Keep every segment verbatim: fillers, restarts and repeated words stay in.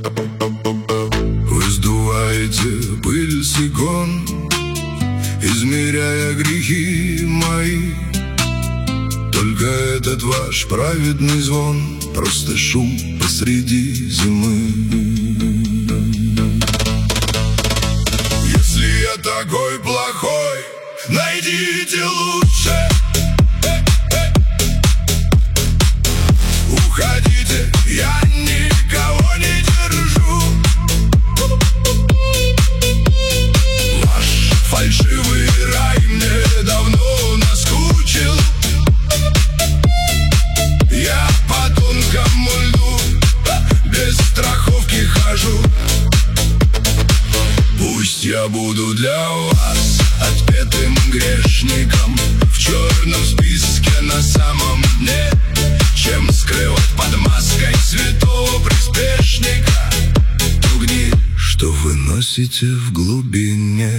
Вы сдуваете пыль с икон, измеряя грехи мои. Только этот ваш праведный звон — просто шум посреди зимы. Если я такой плохой, найдите лучше. Уходите, я никого не держу. Ваш фальшивый рай мне давно наскучил. Я по тонкому льду без страховки хожу. Пусть я буду для вас отпетым грешником в черном списке на самом дне, чем скрывать под маской святого приспешника ту гниль, что вы носите в глубине.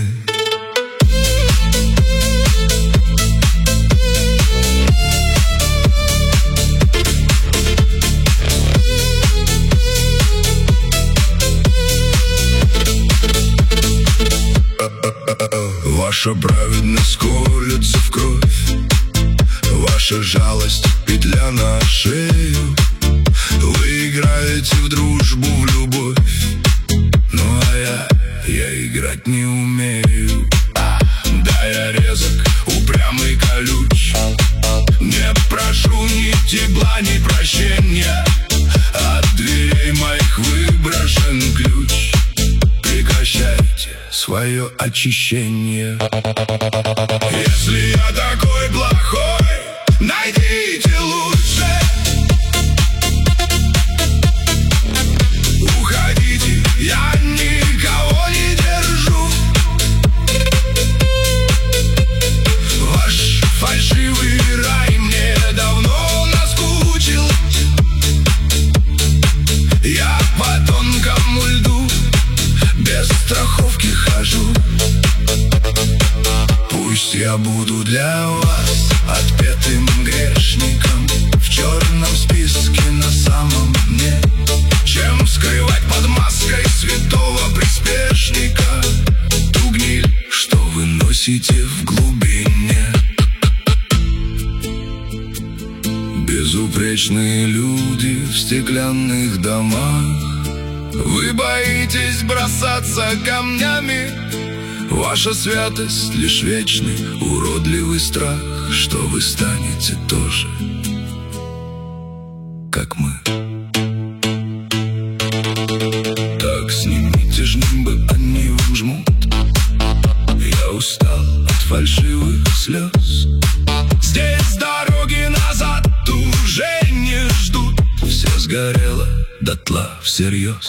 Ваша праведность колется в кровь, ваша жалость — петля на шею. Вы играете в дружбу, в любовь, ну а я, я играть не умею. Да, я резок, упрямый, колюч, не прошу ни тепла, ни прощения. От дверей моих выброшен ключ. Прекращайте свое очищение. Если я такой плохой, найдите лучше. Уходите, я никого не держу. Ваш фальшивый рай мне давно наскучил. Я по тонкому льду без страховки хожу. Пусть я буду для вас отпетым грешником в черном списке на самом дне, чем скрывать под маской святого приспешника ту гниль, что вы носите в глубине. Безупречные люди в стеклянных домах, вы боитесь бросаться камнями. Ваша святость — лишь вечный уродливый страх, что вы станете тоже, как мы. Так снимите ж нимбы, они вам жмут. Я устал от фальшивых слез. Здесь дороги назад уже не ждут. Все сгорело дотла всерьез.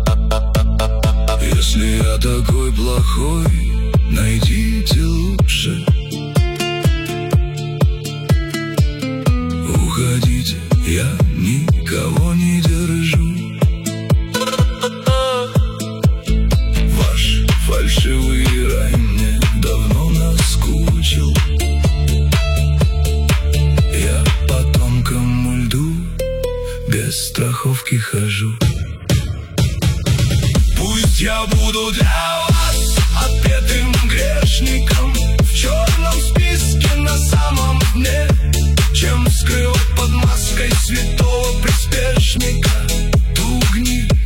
Если я такой плохой, найдите лучше. Уходите, я никого не держу. Ваш фальшивый рай мне давно наскучил. Я по тонкому льду без страховки хожу. Пусть я буду для вас отпетым грешником в черном списке на самом дне, чем скрывать под маской святого приспешника ту гниль,